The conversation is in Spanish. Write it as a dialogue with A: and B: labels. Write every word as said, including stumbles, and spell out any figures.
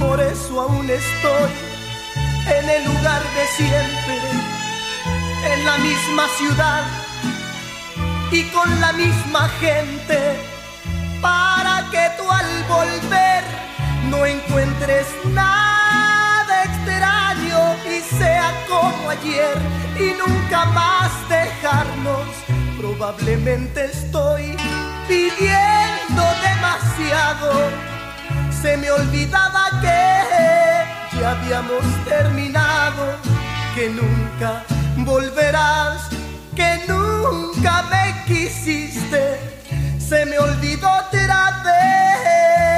A: Por eso aún estoy en el lugar de siempre, en la misma ciudad y con la misma gente, para que tú al volver no encuentres nada extraño y sea como ayer y nunca más dejarnos. Probablemente estoy pidiendo demasiado. Se me olvidaba que ya habíamos terminado, que nunca volverás, que nunca me quisiste. Se me olvidó otra vez.